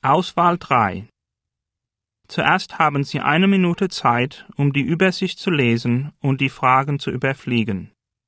Auswahl 3. Zuerst haben Sie 1 Minute Zeit, um die Übersicht zu lesen und die Fragen zu überfliegen.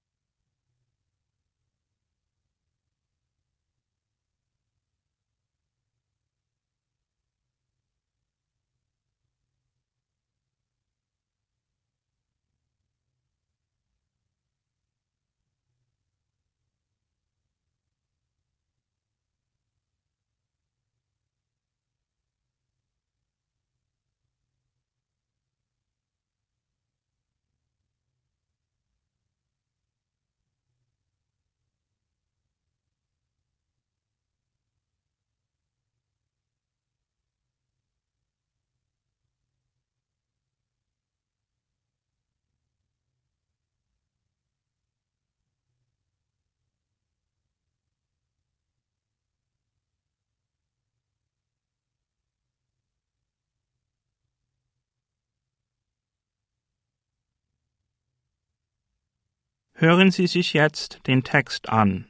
Hören Sie sich jetzt den Text an.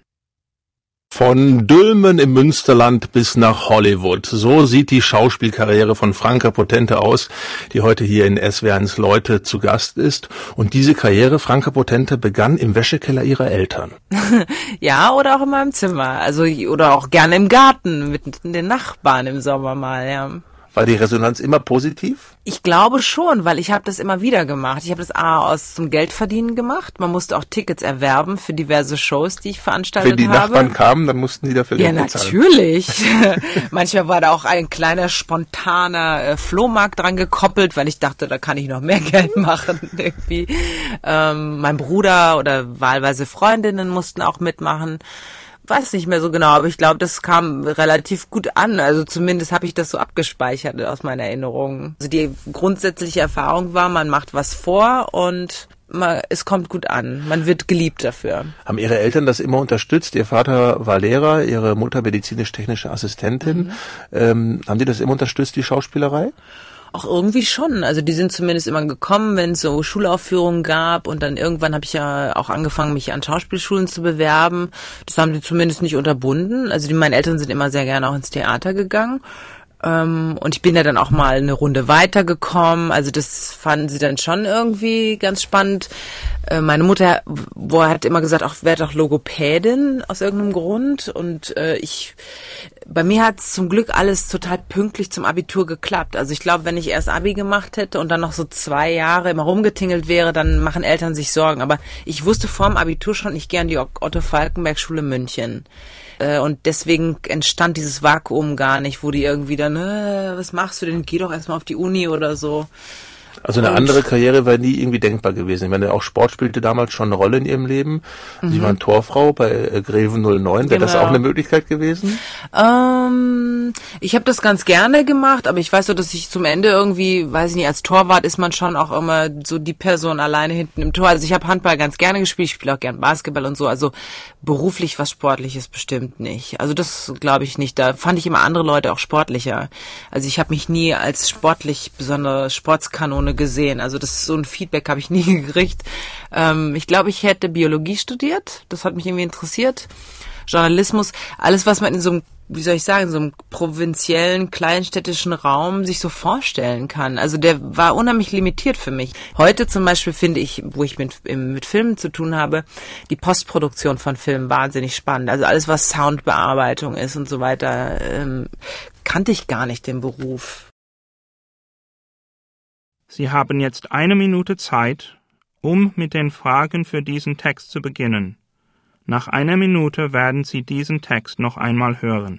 Von Dülmen im Münsterland bis nach Hollywood. So sieht die Schauspielkarriere von Franka Potente aus, die heute hier in SWR1 Leute zu Gast ist. Und diese Karriere, Franka Potente, begann im Wäschekeller ihrer Eltern. Ja, oder auch in meinem Zimmer. Also, oder auch gerne im Garten mit den Nachbarn im Sommer mal, ja. War die Resonanz immer positiv? Ich glaube schon, weil ich habe das immer wieder gemacht. Ich habe das zum Geldverdienen gemacht. Man musste auch Tickets erwerben für diverse Shows, die ich veranstaltet habe. Wenn die Nachbarn kamen, dann mussten die dafür Geld bezahlen. Ja, natürlich. Manchmal war da auch ein kleiner, spontaner Flohmarkt dran gekoppelt, weil ich dachte, da kann ich noch mehr Geld machen. Irgendwie. Mein Bruder oder wahlweise Freundinnen mussten auch mitmachen. Weiß nicht mehr so genau, aber ich glaube, das kam relativ gut an. Also zumindest habe ich das so abgespeichert aus meiner Erinnerung. Also die grundsätzliche Erfahrung war, man macht was vor und es kommt gut an. Man wird geliebt dafür. Haben Ihre Eltern das immer unterstützt? Ihr Vater war Lehrer, Ihre Mutter medizinisch-technische Assistentin. Haben die das immer unterstützt, die Schauspielerei? Auch irgendwie schon. Also die sind zumindest immer gekommen, wenn es so Schulaufführungen gab und dann irgendwann habe ich ja auch angefangen, mich an Schauspielschulen zu bewerben. Das haben die zumindest nicht unterbunden. Also meine Eltern sind immer sehr gerne auch ins Theater gegangen. Und ich bin ja dann auch mal eine Runde weitergekommen. Also das fanden sie dann schon irgendwie ganz spannend. Meine Mutter hat immer gesagt, auch werde doch Logopädin aus irgendeinem Grund. Und bei mir hat es zum Glück alles total pünktlich zum Abitur geklappt. Also ich glaube, wenn ich erst Abi gemacht hätte und dann noch so 2 Jahre immer rumgetingelt wäre, dann machen Eltern sich Sorgen. Aber ich wusste vorm Abitur schon, ich gehe an die Otto-Falckenberg-Schule München. Und deswegen entstand dieses Vakuum gar nicht, wo die irgendwie dann, was machst du denn? Geh doch erstmal auf die Uni oder so. Also eine andere Karriere wäre nie irgendwie denkbar gewesen. Ich meine, auch Sport spielte damals schon eine Rolle in Ihrem Leben. Sie waren Torfrau bei Greven 09. Wäre das auch eine Möglichkeit gewesen? Ich habe das ganz gerne gemacht, aber ich weiß so, dass ich zum Ende irgendwie, weiß ich nicht, als Torwart ist man schon auch immer so die Person alleine hinten im Tor. Also ich habe Handball ganz gerne gespielt, ich spiele auch gern Basketball und so. Also beruflich was Sportliches bestimmt nicht. Also das glaube ich nicht. Da fand ich immer andere Leute auch sportlicher. Also ich habe mich nie als sportlich besondere Sportskanone gesehen. Also so ein Feedback habe ich nie gekriegt. Ich glaube, ich hätte Biologie studiert. Das hat mich irgendwie interessiert. Journalismus, alles, was man in so einem, wie soll ich sagen, in so einem provinziellen, kleinstädtischen Raum sich so vorstellen kann. Also der war unheimlich limitiert für mich. Heute zum Beispiel finde ich, wo ich mit Filmen zu tun habe, die Postproduktion von Filmen wahnsinnig spannend. Also alles, was Soundbearbeitung ist und so weiter, kannte ich gar nicht, den Beruf. Sie haben jetzt 1 Minute Zeit, um mit den Fragen für diesen Text zu beginnen. Nach 1 Minute werden Sie diesen Text noch einmal hören.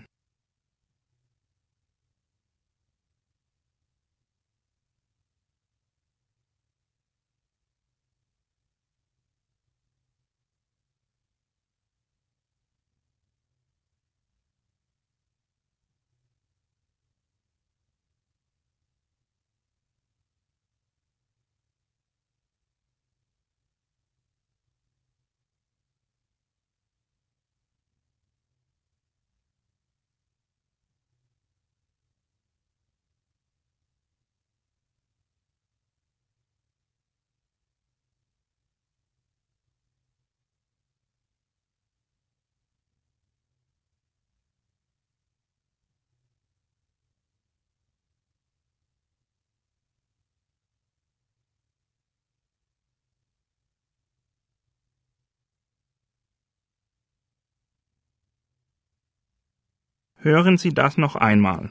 Hören Sie das noch einmal.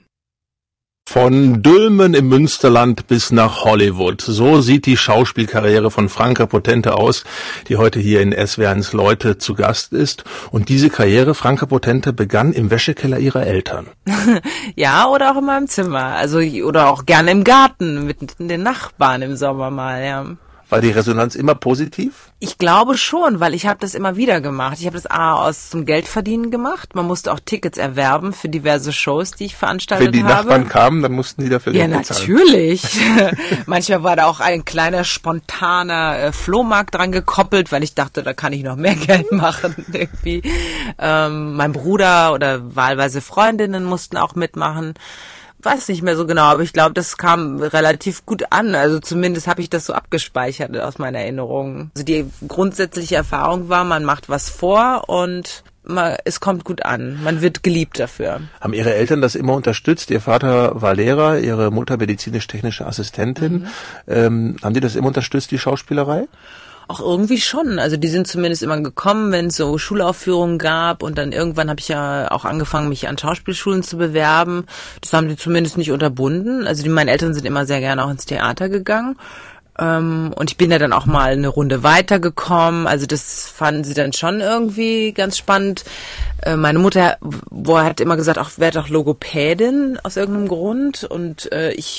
Von Dülmen im Münsterland bis nach Hollywood. So sieht die Schauspielkarriere von Franka Potente aus, die heute hier in SWRs Leute zu Gast ist. Und diese Karriere, Franka Potente, begann im Wäschekeller ihrer Eltern. Ja, oder auch in meinem Zimmer. Also, oder auch gerne im Garten mit den Nachbarn im Sommer mal, ja. War die Resonanz immer positiv? Ich glaube schon, weil ich habe das immer wieder gemacht. Ich habe das aus zum Geldverdienen gemacht. Man musste auch Tickets erwerben für diverse Shows, die ich veranstaltet habe. Wenn die Nachbarn kamen, dann mussten sie dafür Geld bezahlen. Ja, natürlich. Manchmal war da auch ein kleiner, spontaner Flohmarkt dran gekoppelt, weil ich dachte, da kann ich noch mehr Geld machen. Irgendwie. Mein Bruder oder wahlweise Freundinnen mussten auch mitmachen. Weiß nicht mehr so genau, aber ich glaube, das kam relativ gut an. Also zumindest habe ich das so abgespeichert aus meiner Erinnerung. Also die grundsätzliche Erfahrung war, man macht was vor und es kommt gut an. Man wird geliebt dafür. Haben Ihre Eltern das immer unterstützt? Ihr Vater war Lehrer, Ihre Mutter medizinisch-technische Assistentin. Haben die das immer unterstützt, die Schauspielerei? Auch irgendwie schon. Also die sind zumindest immer gekommen, wenn es so Schulaufführungen gab und dann irgendwann habe ich ja auch angefangen, mich an Schauspielschulen zu bewerben. Das haben die zumindest nicht unterbunden. Also meine Eltern sind immer sehr gerne auch ins Theater gegangen. Und ich bin ja dann auch mal eine Runde weitergekommen. Also das fanden sie dann schon irgendwie ganz spannend. Meine Mutter hat immer gesagt, auch werde doch Logopädin aus irgendeinem Grund. Und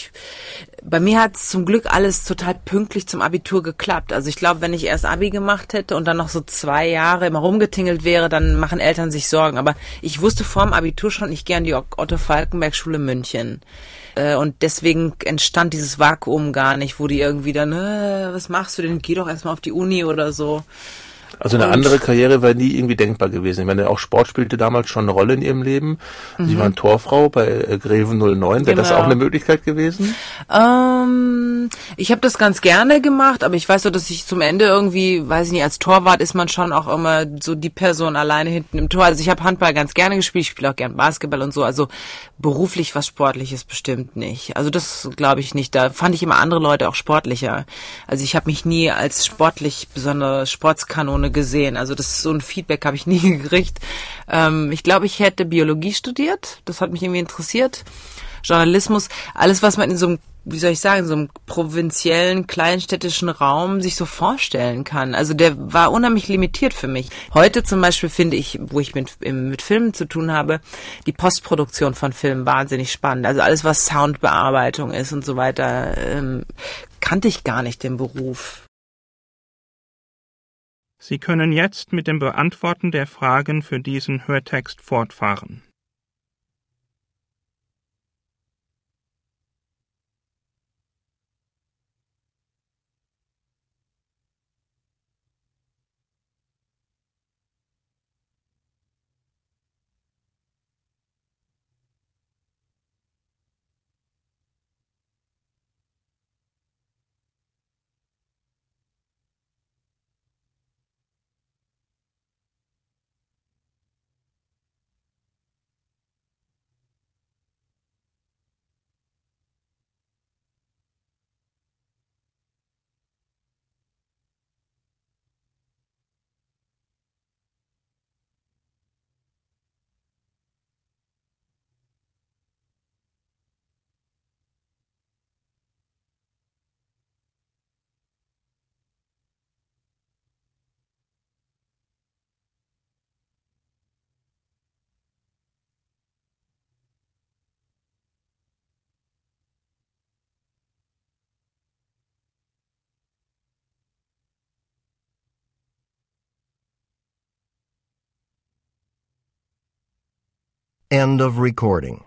bei mir hat es zum Glück alles total pünktlich zum Abitur geklappt. Also ich glaube, wenn ich erst Abi gemacht hätte und dann noch so 2 Jahre immer rumgetingelt wäre, dann machen Eltern sich Sorgen. Aber ich wusste vor dem Abitur schon, ich gehe an die Otto-Falckenberg-Schule München. Und deswegen entstand dieses Vakuum gar nicht, wo die irgendwie dann, was machst du denn? Geh doch erstmal auf die Uni oder so. Also eine andere Karriere wäre nie irgendwie denkbar gewesen. Ich meine, auch Sport spielte damals schon eine Rolle in Ihrem Leben. Sie waren Torfrau bei Greven 09. Wäre das auch eine Möglichkeit gewesen? Ich habe das ganz gerne gemacht, aber ich weiß so, dass ich zum Ende irgendwie, weiß ich nicht, als Torwart ist man schon auch immer so die Person alleine hinten im Tor. Also ich habe Handball ganz gerne gespielt, ich spiele auch gern Basketball und so. Also beruflich was Sportliches bestimmt nicht. Also das glaube ich nicht. Da fand ich immer andere Leute auch sportlicher. Also ich habe mich nie als sportlich besondere Sportskanone gesehen. Also so ein Feedback habe ich nie gekriegt. Ich glaube, ich hätte Biologie studiert. Das hat mich irgendwie interessiert. Journalismus, alles, was man in so einem, wie soll ich sagen, so einem provinziellen, kleinstädtischen Raum sich so vorstellen kann. Also der war unheimlich limitiert für mich. Heute zum Beispiel finde ich, wo ich mit Filmen zu tun habe, die Postproduktion von Filmen wahnsinnig spannend. Also alles, was Soundbearbeitung ist und so weiter, kannte ich gar nicht den Beruf. Sie können jetzt mit dem Beantworten der Fragen für diesen Hörtext fortfahren. End of recording.